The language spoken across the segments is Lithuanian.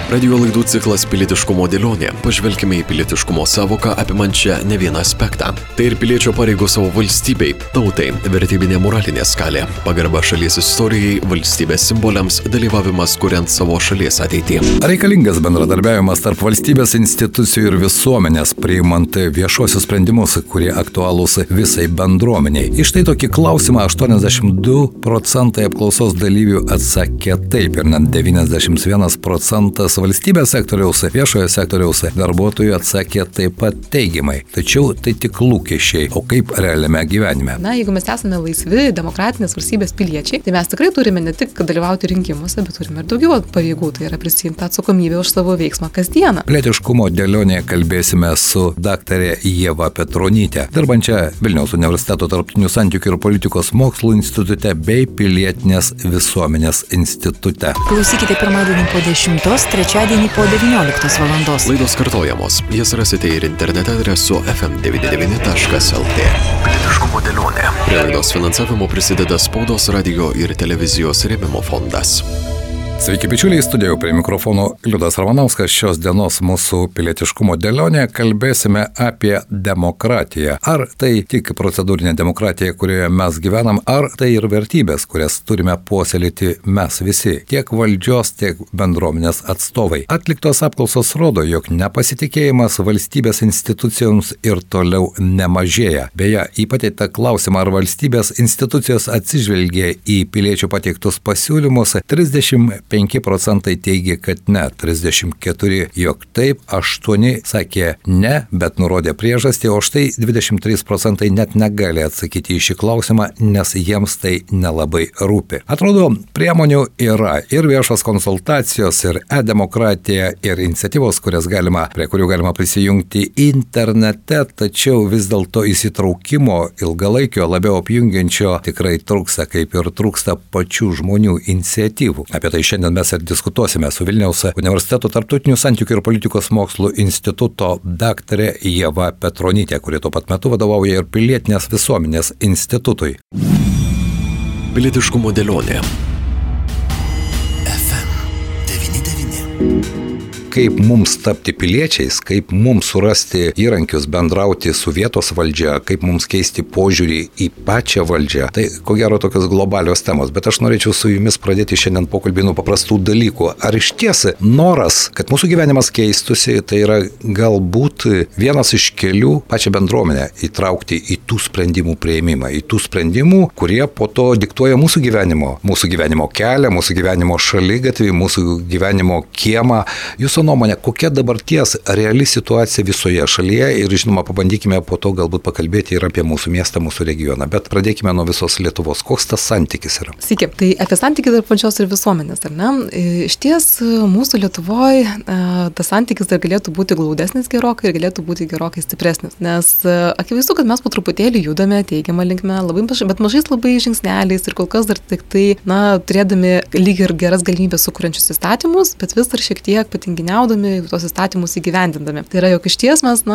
Radio laidų ciklas Pilietiškumo dėlionė. Pažvelkime į pilietiškumo savoką apimančią ne vieną aspektą. Tai ir piliečio pareigos savo valstybei, tautai, vertybinė moralinė skalė, pagarba šalies istorijai, valstybės simboliams, dalyvavimas kuriant savo šalies ateitį. Reikalingas bendradarbiavimas tarp valstybės institucijų ir visuomenės, priimant viešuosius sprendimus, kurie aktualūs visai bendruomeniai. Iš tai tokį klausimą 82% apklausos dalyvių atsakė taip ir net 91% valstybės sektoriaus, viešojo sektoriaus darbuotojų atsakė taip pat teigiamai. Tačiau tai tik lūkesčiai, o kaip realiame gyvenime. Na, jeigu mes esame laisvi, demokratinės valstybės piliečiai, tai mes tikrai turime ne tik dalyvauti rinkimuose, bet turime ir daugiau pareigų, tai yra prisiimti atsakomybę už savo veiksmą kasdieną. Pilietiškumo dėlionėje kalbėsime su daktarė Ieva Petronytė, dirbančia Vilniaus universiteto tarptautinių santykių ir politikos mokslų institute bei pilietinės visuomenės institute. Klausykite pirmadienį po 10, trečiadienį po 19 valandos. Laidos kartojamos. Jas rasite ir internete adresu fm99.lt. Pilietiškumo dėlionė. Prie laidos finansavimo prisideda Spaudos, radio ir televizijos rėmimo fondas. Sveiki, bičiuliai, studijoje prie mikrofono Liudas Ramanauskas. Šios dienos mūsų pilietiškumo dėlionėje kalbėsime apie demokratiją. Ar tai tik procedūrinė demokratija, kurioje mes gyvenam, ar tai ir vertybės, kurias turime puoselėti mes visi, tiek valdžios, tiek bendruomenės atstovai. Atliktos apklausos rodo, jog nepasitikėjimas valstybės institucijoms ir toliau nemažėja. Beje, į pateiktą klausimą, ar valstybės institucijos atsižvelgia į piliečių pateiktus pasiūlymus, 35% teigia, kad ne, 34% jog taip, 8% sakė ne, bet nurodė priežastį, o štai 23% net negali atsakyti į šį klausimą, nes jiems tai nelabai rūpi. Atrodo, priemonių yra ir viešos konsultacijos, ir e-demokratija, ir iniciatyvos, prie kurių galima prisijungti internete, tačiau vis dėlto įsitraukimo ilgalaikio, labiau apjungiančio tikrai trūksta, kaip ir trūksta pačių žmonių iniciatyvų. Apie tai šiandien mes ir diskutuosime su Vilniaus universiteto tarptautinių santykių ir politikos mokslų instituto daktarė Ieva Petronytė, kuri tuo pat metu vadovauja ir pilietinės visuomenės institutui. Pilietiškumo dėlionė. FM99. Kaip mums tapti piliečiais, kaip mums surasti įrankius bendrauti su vietos valdžia, kaip mums keisti požiūrį į pačią valdžią. Tai ko gero tokios globalios temos, bet aš norėčiau su jumis pradėti šiandien pokalbį nuo paprastų dalykų. Ar iš tiesa noras, kad mūsų gyvenimas keistusi, tai yra galbūt vienas iš kelių pačią bendruomenę įtraukti į tų sprendimų prieimimą, į tų sprendimų, kurie po to diktuoja mūsų gyvenimo kelią, mūsų gyvenimo šaligatvį, mūsų gyvenimo kiemą. Jūsų nuomonė, kokia dabarties reali situacija visoje šalyje ir, žinoma, pabandykime po to galbūt pakalbėti ir apie mūsų miestą, mūsų regioną, bet pradėkime nuo visos Lietuvos. Koks tas santykis yra? Sveiki, tai apie santykį tarp valdžios ir visuomenės, ar ne? Iš ties mūsų Lietuvoje tas santykis dar galėtų būti glaudesnis gerokai ir galėtų būti gerokai stipresnis, nes akivaizdu, kad mes po truputėlį judame teigiamą linkme, bet mažais labai žingsneliais ir kol kas dar tik tai, turėdami lyg ir geras galimybės sukuriančius įstatymus, bet vis dar šiek tiek patinginiaudami tuos įstatymus įgyvendindami. Tai yra, jog iš ties mes,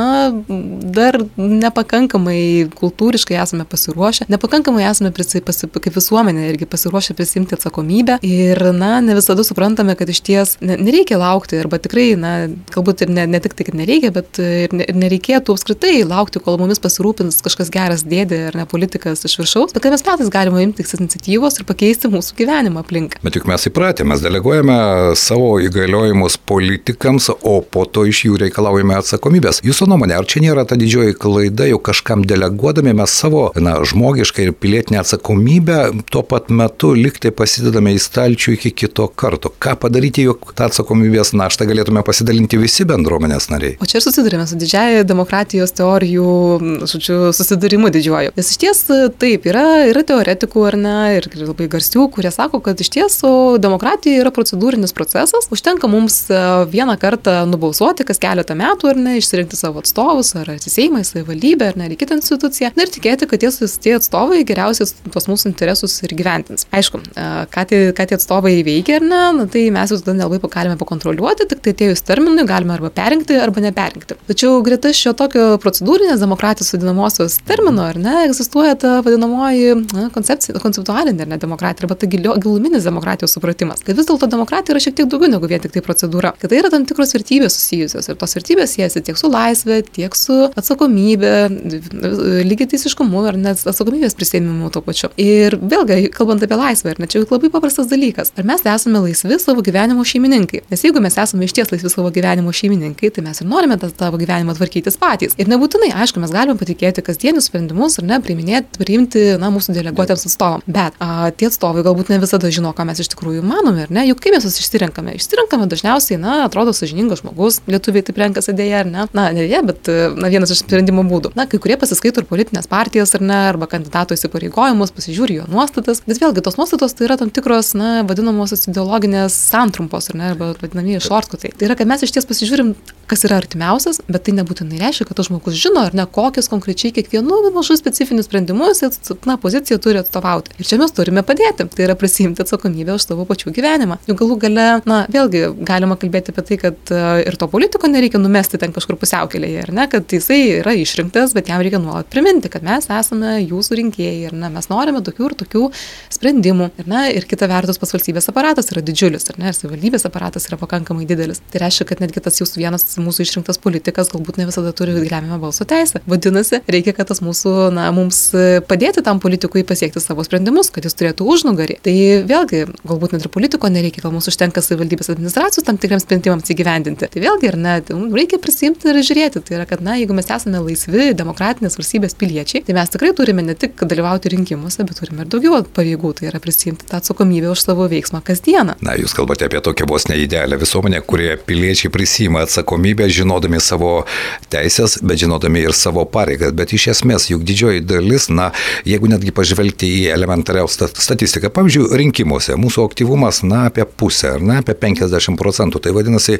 dar nepakankamai kultūriškai esame pasiruošę, nepakankamai esame kaip visuomenė irgi pasiruošę prisimti atsakomybę ir, ne visada suprantame, kad iš ties nereikia laukti arba tikrai, galbūt ir ne tik tai, kad nereikia, bet ir nereikėtų apskritai laukti, kol mumis pasirūpins kažkas geras dėdė ar ne politikas iš viršaus, bet kad mes patys galime imtis iniciatyvos ir pakeisti mūsų gyvenimą aplinką. Bet juk mes įpratę, mes deleguojame savo įgaliojimus politikams, o po to iš jų reikalaujame atsakomybės. Jūsų nuomonė, ar čia nėra ta didžioji klaida, jau kažkam deleguodami mes savo žmogišką ir pilietinę atsakomybę, tuo pat metu liktai pasidedame į stalčių iki kito karto. Ką padaryti, jog tą atsakomybės naštą galėtume pasidalinti visi bendruomenės nariai? O čia ir susidurime su didžiąja demokratijos teorijų, susidūrimu didžiuoju. Nes iš ties taip, yra teoretikų ar ne, ir labai garsių, kurie sako, kad iš ties demokratija yra procedūrinis procesas, užtenka mums vieną kartą nubalsuoti kas keletą metų, ar ne, išsirinkti savo atstovus, ar į Seimą, į savivaldybę, ar ne, į kitą instituciją, ir tikėti, kad tie atstovai geriausiai tuos mūsų interesus ir gyventins. Aišku, ką tie atstovai veikia, ar ne, tai mes jau tada nelabai galime pakontroliuoti, tik tai atėjus terminui galime arba perinkti, arba neperinkti. Tačiau greta šio tokio procedūrinės demokratijos vadinamosios termino, ar ne, egzistuoja ta vadinamoji konceptualinė, ar ne, demokratija, arba ta giluminis demokratijos supratimas. Kad vis dėlto demokratija yra šiek tiek daugiau negu vien tik tai procedūra. Kad tai yra tam tikros vertybės susijusios ir tos vertybės siejasi tiek su laisvė, tiek su atsakomybė, lygiateisiškumu ar net atsakomybės prisiėmimu tuo pačiu. Ir vėlgi, kalbant apie laisvę, ar ne, čia labai paprastas dalykas. Ar mes esame laisvi savo gyvenimo šeimininkai? Nes jeigu mes esame išties laisvi savo gyvenimo šeimininkai, tai mes ir norime tą savo gyvenimą tvarkytis patys. Ir nebūtinai, aišku, mes galime patikėti kasdienius sprendimus ar ne, priimti mūsų deleguotiems atstovams. Bet tie atstovai galbūt ne visada žino, ką mes iš tikrųjų manome, ar ne? Juk kaip mes juos išsirenkame? Išsirenkame dažniausiai, atrodo sąžiningas žmogus, lietuviai taip renkasi dėja, ar ne? Ne dėja, bet vienas iš sprendimo būdų. Kai kurie pasiskaito ir politinės partijas, ar ne, arba kandidato įsipareigojimus, pasižiūri jo nuostatas. Bet vėlgi tos nuostatos tai yra tam tikros, vadinamosios ideologinės santrumpos, ar ne, arba vadinamieji šortkutai. Tai yra, kad mes iš ties pasižiūrim, kas yra artimiausias, bet tai nebūtinai reiškia, kad tas žmogus žino, ar ne, kokius konkrečiai kiekvienu mažu specifinius sprendimus poziciją turi atstovauti. Ir čia mes turime padėti. Tai yra prisiimti atsakomybę už savo pačių gyvenimą. Juk galų gale, vėlgi galima kalbėti apie tai, kad ir to politiko nereikia numesti ten kažkur pusiaukelėje, ar ne, kad jisai yra išrinktas, bet jam reikia nuolat priminti, kad mes esame jūsų rinkėjai, ar ne, mes norime tokių ir tokių sprendimų, ar ne, ir kita vertus pats valstybės aparatas yra didžiulis, ar ne, ir savivaldybės aparatas yra pakankamai didelis. Tai reiškia, kad netgi tas jūsų vienas mūsų išrinktas politikas galbūt ne visada turi lemiamą balso teisę. Vadinasi, reikia, kad tas mūsų, mums padėti tam politikui pasiekti savo sprendimus, kad jis turėtų užnugarį. Tai vėlgi, galbūt net ir politiko nereikia, gal mums užtenka savivaldybės administracijos tam tikriams sprendimams įgyvendinti. Tai vėlgi, ar ne, reikia prisimti ir žiūrėti. Tai yra, kad, jeigu mes esame laisvi demokratinės valstybės piliečiai, tai mes tikrai turime ne tik dalyvauti rinkimuose, bet turime ir daugiau pareigų. Tai yra prisimti tą atsakomybę už savo veiksmą kasdieną. Jūs kalbate apie tokią vos neidealią visuomenę, kurie piliečiai prisima atsakomybę, žinodami savo teisės, bet žinodami ir savo pareigas. Bet iš esmės, juk didžioji dalis, jeigu netgi pažvelgti į elementariausią statistiką, pavyzdžiui, rinkimuose mūsų aktyvumas, apie pusę, ar ne, apie 50%. Tai vadinasi,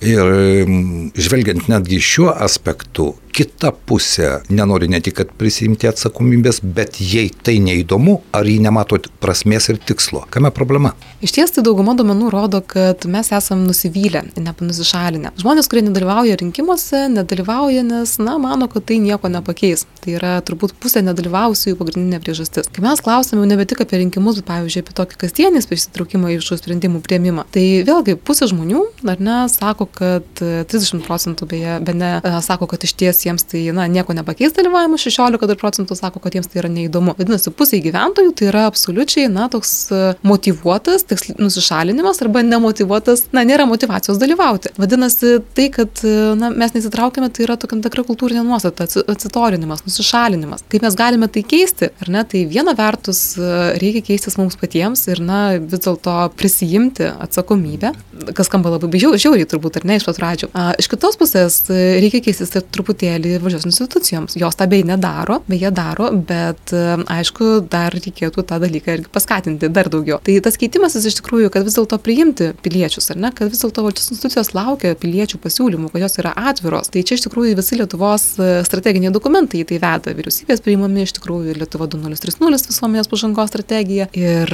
ir žvelgiant netgi šiuo aspektu, kita pusė nenori ne tik prisimti atsakomybės, bet jei tai neįdomu, ar jį nemato prasmės ir tikslo. Kame problema? Iš ties tai dauguma duomenų rodo, kad mes esam nusivylę, nusišalinę. Žmonės, kurie nedalyvauja rinkimuose, nedalyvauja, nes, mano, kad tai nieko nepakeis. Tai yra turbūt pusė nedalyvavusiųjų pagrindinė priežastis. Kai mes klausome nebe tik apie rinkimus, bet pavyzdžiui apie tokį kasdienį įsitraukimą į viešųjų sprendimų priėmimą, tai vėlgi pusė žmonių, ar ne, sako, kad 30% bene sako, kad iš ties jiems tai nieko nepakeis dalyvavimas, 16% sako, kad jiems tai yra neįdomu. Vadinasi, pusė gyventojų tai yra absoliučiai toks motyvuotas nusišalinimas arba nemotyvuotas, nėra motyvacijos dalyvauti. Vadinasi, tai, kad mes nesitraukime, tai yra tokia tikra kultūrinė nuostata, atsitorinimas, nusišalinimas. Kaip mes galime tai keisti, ar ne? Tai viena vertus reikia keistis mums patiems ir vis dėlto prisijimti atsakomybę, kas skamba labai žiauriai turbūt, ar ne, iš pat pradžių. Iš kitos pusės reikia keistis truputėlį valdžios institucijoms. Jos tą beje daro, bet aišku, dar reikėtų tą dalyką irgi paskatinti dar daugiau. Tai tas keitimasis iš tikrųjų, kad vis dėlto priimti piliečius, ar ne, kad vis dėlto valdžios institucijos laukia piliečių pasiūlymų, kad jos yra atviros. Tai čia iš tikrųjų visi Lietuvos strateginiai dokumentai tai veda. Vyriausybės priimami iš tikrųjų Lietuva 2030 visuomenės pažangos strategija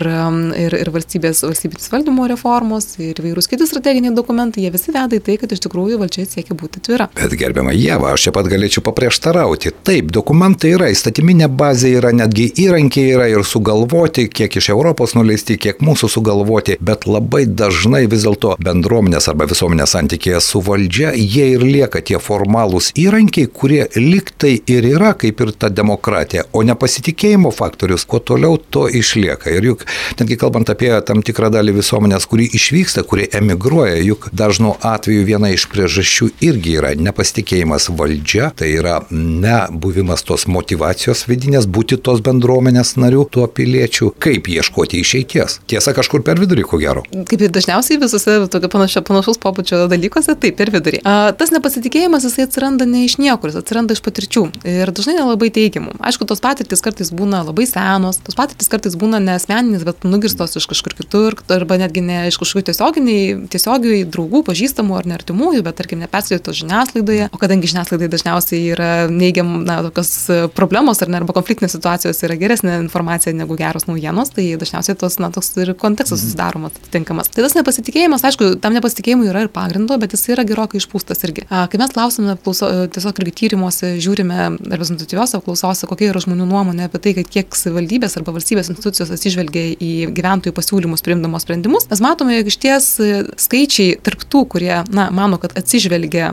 ir valstybės valdymo reformos ir įvairūs kiti strateginiai dokumentai, jie visi veda į tai, kad iš tikrųjų valdžia siekia būti atvira. Bet gerbiama Ieva, aš čia pat galėčiau paprieštarauti. Taip, dokumentai yra, įstatyminė bazė yra, netgi įrankiai yra ir sugalvoti, kiek iš Europos nuleisti, kiek mūsų sugalvoti, bet labai dažnai vis dėlto bendruomenės arba visuomenės santykėje su valdžia, jie ir lieka tie formalūs įrankiai, kurie liktai ir yra kaip ir ta demokratija, o nepasitikėjimo faktorius, kuo toliau to išlieka. Ir juk, netgi kalbant apie tam tikrą dalį visuomenės, kuri išvyksta, kuri emigruoja, juk dažnu atveju viena iš priežasčių irgi yra nepasitikėjimas valdžia. valdžia, tai yra nebuvimas tos motyvacijos vidinės, būti tos bendruomenės narių, tuo piliečių, kaip ieškoti išeities. Tiesa, kažkur per vidurį, ko gero. Kaip ir dažniausiai visose tokio panašaus pobūdžio dalykuose, taip, per vidurį. Tas nepasitikėjimas, jisai atsiranda ne iš niekur, jis atsiranda iš patirčių ir dažnai nelabai teigiamų. Aišku, tos patirtys kartais būna labai senos, tos patirtys kartais būna ne asmeninės, bet nugirstos iš kažkur kitur, arba netgi ne iš kažkokių tiesiogiai draugų, pažįstamų ar artimųjų, bet tarkim neperskaitytos žiniasklaidoje, o kadangi žiniasklaidai dažniausiai yra tokios problemos arba konfliktinės situacijos yra geresnė informacija negu geros naujienos, tai dažniausiai toks ir kontekstas susidaromas atitinkamas. Tai tas nepasitikėjimas, aišku, tam nepasitikėjimui yra ir pagrindo, bet jis yra gerokai išpūstas irgi. Kai mes klausome, tiesiog irgi tyrimuose žiūrime reprezentatyviose apklausose, kokia yra žmonių nuomonė apie tai, kad kiek savivaldybės arba valstybės institucijos atsižvelgia į gyventojų pasiūlymus priimdamos sprendimus, mes matome, jog išties skaičiai tarp tų, kurie, mano, kad atsižvelgia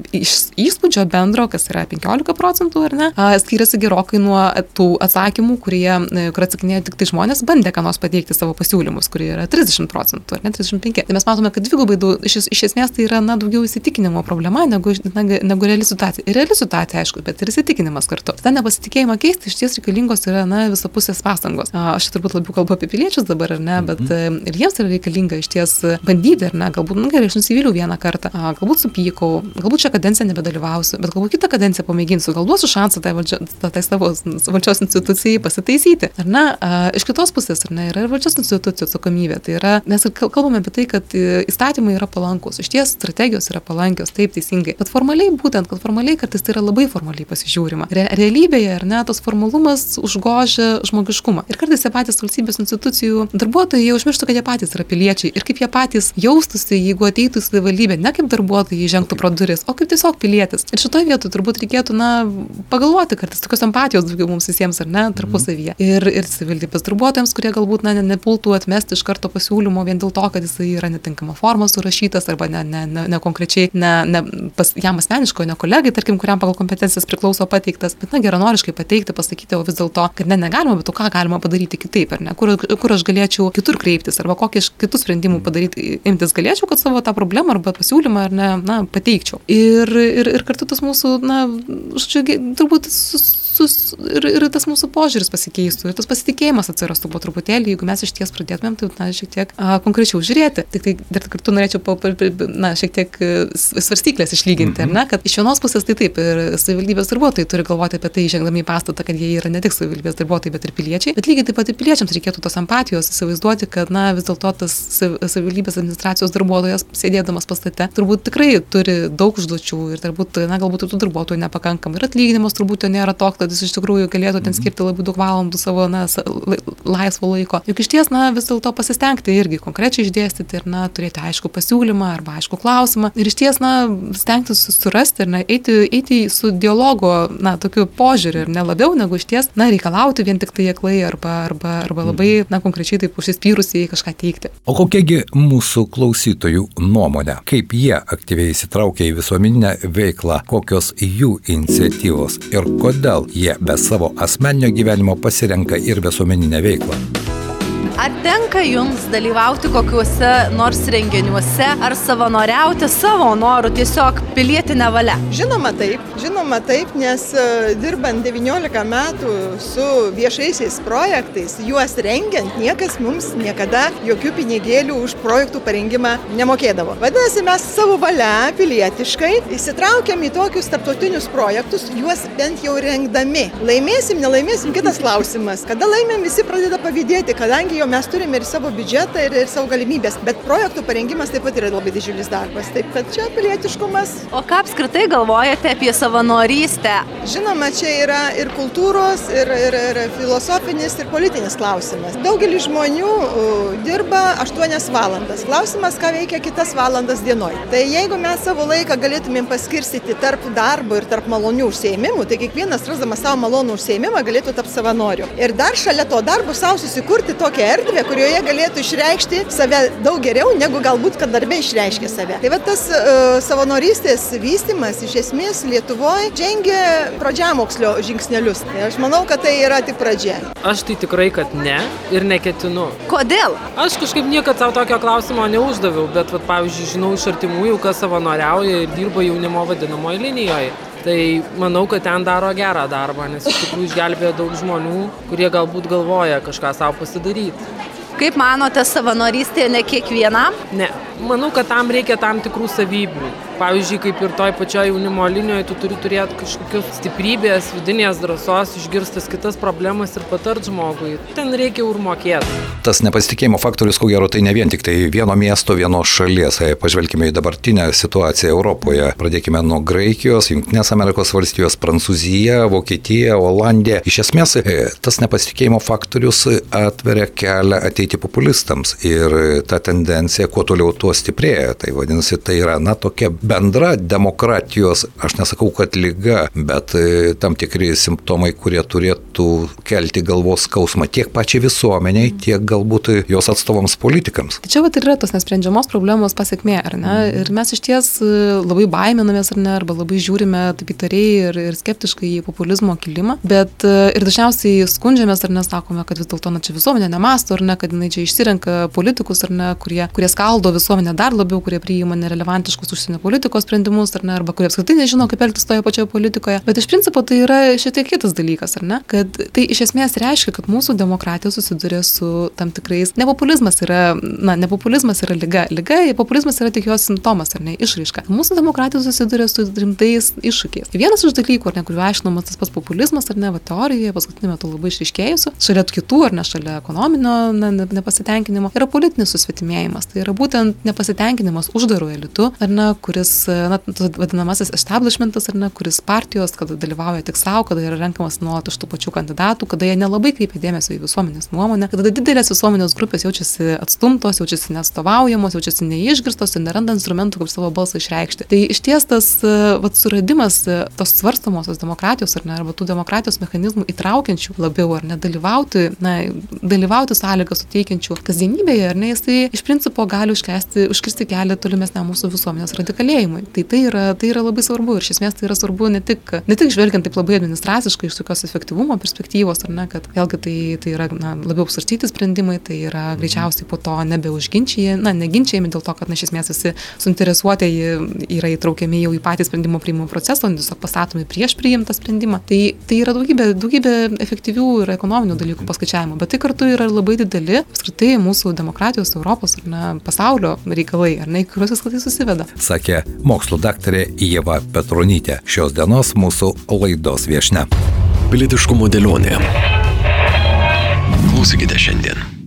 iš įspūdžio bendro, kas yra 15%, ar ne, skiriasi gerokai nuo tų atsakymų, kur atsakinėjo tik tai žmonės bandę ką nors pateikti savo pasiūlymus, kurie yra 30%, ar ne 35%. Tai mes matome, kad dvigubai iš esmės tai yra daugiau įsitikinimo problema negu reali situacija. Ir reali situacija, aišku, bet ir įsitikinimas kartu. Ta nepasitikėjimą keisti iš ties reikalingos yra visapusės pastangos. Aš turbūt labiau kalbu apie piliečius dabar, ar ne, bet ir jiems yra reikalinga iš ties bandyti, ar ne, galbūt, gerai, aš nusivyliau vieną kartą, galbūt supykau, galbūt šią kadenciją nebedalyvausiu, bet galbūt kitą kadenciją pamėginsiu, gal duosiu šansą tai savo valdžios institucijai pasitaisyti. Ar ne? Iš kitos pusės, ar ne, yra ir valdžios institucijų atsakomybė. Tai yra, mes kalbame apie tai, kad įstatymai yra palankus, iš ties strategijos yra palankios, taip teisingai. Bet formaliai kartais tai yra labai formaliai pasižiūrima. Realybėje, ar ne, tas formalumas užgožia žmogiškumą. Ir kartais jie patys valstybės institucijų darbuotojai jau užmirštų, kad jie patys yra piliečiai ir kaip jie patys jaustųsi, jeigu ateitų į savivaldybę, ne kaip darbuotojai žengtų pro duris, o kaip tiesiog pilietis. Ir šitoje vietoje turbūt reikėtų, pagalvoti kartais tokios empatijos daugiau mums visiems, ar ne, tarpusavyje. Ir savivaldybės darbuotojams, kurie galbūt nepultų atmesti iš karto pasiūlymo vien dėl to, kad jisai yra netinkama forma surašytas arba ne konkrečiai, jam asmeniškai, ne kolegai, tarkim, kuriam pagal kompetencijas priklauso pateiktas, bet geranoriškai pateikti, pasakyti, o vis dėlto, kad negalima, bet ką galima padaryti kitaip, ar ne, kur aš galėčiau kitur kreiptis, arba kokį kitus sprendimų padaryti, imtis galėčiau, kad savo tą problemą arba pasiūlymą, ar ne, pateikčiau. Ir kartu tas mūsų, turbūt ir tas mūsų požiūris pasikeistų, ir tas pasitikėjimas atsirastų po truputėlį, jeigu mes iš ties pradėtumėm, tai šiek tiek konkrečiau žiūrėti. Tik tai dar kartu norėčiau šiek tiek svarstyklės išlyginti, ar ne, kad iš vienos pusės tai taip, ir savivaldybės darbuotojai turi galvoti apie tai, žengdami į pastatą, kad jie yra ne tik savivaldybės darbuotojai, bet ir piliečiai, bet lygiai taip pat ir piliečiams reikėtų tos empatijos, įsivaizduoti, kad vis dėlto tas savivaldybės administracijos darbuotojas, sėdėdamas pastate, turbūt tikrai turi daug užduočių ir turbūt, galbūt ir tų darbuotojų nepakankam, ir atlyginimas turbūt jo nėra toks, kad jis iš tikrųjų galėtų ten skirti labai daug valandų savo laisvo laiko. Juk iš ties, vis dėlto pasistengti irgi konkrečiai išdėstyti ir turėti aišku pasiūlymą arba aišku klausimą ir iš ties stengtis surasti ir eiti su dialogo tokiu požiūriu ir ne labiau negu iš ties reikalauti vien tik tai aklai arba labai konkrečiai taip užsispyrusiai kažką teikti. O kokiagi mūsų klausytojų nuomonė? Kaip jie aktyviai įsitraukia į visuomeninę veiklą? Kokios jų iniciatyvos ir kodėl jie be savo asmeninio gyvenimo pasirenka ir visuomeninę veiklą? Ar tenka jums dalyvauti kokiuose nors renginiuose, ar savanoriauti savo norų, tiesiog pilietinę valią? Žinoma taip, nes dirbant 19 metų su viešaisiais projektais, juos rengiant, niekas mums niekada jokių pinigėlių už projektų parengimą nemokėdavo. Vadinasi, mes savo valia pilietiškai įsitraukiam į tokius tarptautinius projektus, juos bent jau rengdami. Laimėsim, nelaimėsim, kitas klausimas. Kada laimėm, visi pradeda pavydėti, kadangi jau mes turime ir savo biudžetą, ir savo galimybės, bet projektų parengimas taip pat yra labai didžiulis darbas, taip kad čia pilietiškumas. O ką apskritai galvojate apie savanorystę? Žinoma, čia yra ir kultūros, ir filosofinis, ir politinis klausimas. Daugelis žmonių dirba 8 valandas. Klausimas, ką veikia kitas valandas dienoj. Tai jeigu mes savo laiką galėtumėm paskirstyti tarp darbo ir tarp malonių užsiėmimų, tai kiekvienas rasdamas savo malonų užsiėmimą galėtų tapti savanoriu. Ir dar šalia to darbo savo susikurti tokią erdvę, kurioje galėtų išreikšti save daug geriau, negu galbūt, kad darbe išreiškia save. Tai va tas savanorystės vystymas iš esmės Lietuvoje žengia pradžiamokslio žingsnelius. Ir aš manau, kad tai yra tik pradžia. Aš tai tikrai, kad ne ir neketinu. Kodėl? Aš kažkaip niekad savo tokio klausimo neuždaviau, bet pavyzdžiui, žinau iš artimųjų, kas savanoriauja ir dirba jaunimo vadinamoje linijoje. Tai manau, kad ten daro gerą darbą, nes iš tikrųjų išgelbėjo daug žmonių, kurie galbūt galvoja kažką savo pasidaryti. Kaip manote, savanorystė ne kiekvienam? Ne, manau, kad tam reikia tam tikrų savybių. Pavyzdžiui, kaip ir toj pačioj jaunimo linijoje, tu turi turėti kažkokios stiprybės, vidinės drąsos, išgirstas kitas problemas ir patart žmogui. Ten reikia ir mokėti. Tas nepasitikėjimo faktorius, ko gero, tai ne vien tik tai vieno miesto, vienos šalies. Pažvelkime į dabartinę situaciją Europoje. Pradėkime nuo Graikijos, Jungtinės Amerikos valstijos, Prancūzija, Vokietija, Olandija. Iš esmės, tas nepasitikėjimo faktorius atveria kelią ateiti populistams. Ir ta tendencija, kuo toliau, tuo stiprėja. Tai vadinasi, tai yra, tokia bendra demokratijos, aš nesakau, kad liga, bet tam tikri simptomai, kurie turėtų kelti galvos skausmą tiek pačiai visuomeniai, tiek galbūt jos atstovams politikams. Tai čia vat yra tos nesprendžiamos problemos pasiekmė, ar ne? Ir mes iš ties labai baiminamės, ar ne, arba labai žiūrime taip įtariai ir skeptiškai į populizmo kilimą, bet ir dažniausiai skundžiamės, ar nesakome, kad vis dėlto čia visuomenė nemąsto, ar ne, kad jinai čia išsirenka politikus, ar ne, kurie skaldo visuomenę dar labiau, kurie priima nerelevantiškus užsienio politikos sprendimus, ar ne, arba kurie apskritai nežino, kaip elgtis toje pačioje politikoje. Bet iš principo tai yra šiek tiek kitas dalykas, ar ne? Kad tai iš esmės reiškia, kad mūsų demokratija susiduria su tam tikrais... Nepopulizmas yra liga. Populizmas yra tik jos simptomas, ar ne, išraiška. Mūsų demokratija susiduria su rimtais iššūkiais. Vienas iš dalykų, ar ne, kuriuo aiškinamas tas pats populizmas, ar ne, teorijoje paskutiniu metu labai išryškėjusiu, šalia kitų, ar ne, šalia ekonominio nepasitenkinimo, yra politinis susvetimėjimas. Tai yra būtent nepasitenkinimas uždaru elitu, ar ne, kuris, vadinamasis establishmentas, ar ne, kuris partijos, kada dalyvauja tik savo, kada yra renkamas nuo iš tų pačių kandidatų, kada jie nelabai kreipia dėmesio į visuomenės nuomonę, kada didelės visuomenės grupės jaučiasi atstumtos, jaučiasi neatstovaujamos, jaučiasi neišgirstos ir neranda instrumentų, kaip savo balsą išreikšti. Tai išties tas suradimas tos svarstomosios demokratijos, ar ne, arba tų demokratijos mechanizmų įtraukiančių labiau, ar ne, dalyvauti sąlygas suteikiančių kasdienybėje, ar ne, jis tai iš principo gali užkirsti kelią tolimesniam mūsų visuomenės radikalėjimui. Tai yra labai svarbu ir iš esmės tai yra svarbu ne tik žvelgiant taip labai administraciškai iš tokios efektyvumo perspektyvos, ar ne, kad vėlgi tai yra labiau apsvarstyti sprendimai, tai yra greičiausiai po to neginčiami dėl to, kad iš esmės visi suinteresuotieji yra įtraukiami jau į patį sprendimo priimimo procesą, o tiesiog pastatomi prieš priimtą sprendimą. Tai yra daugybė efektyvių ir ekonominių dalykų paskaičiavimo, bet tai kartu yra labai dideli apskritai mūsų demokratijos, Europos ar ne, pasaulio reikalai, ar ne, kuriuos viskas tai susiveda. Sakė mokslo daktarė Ieva Petronytė, šios dienos mūsų laidos viešnia. Pilietiškumo dėlionė. Klausykite šiandien.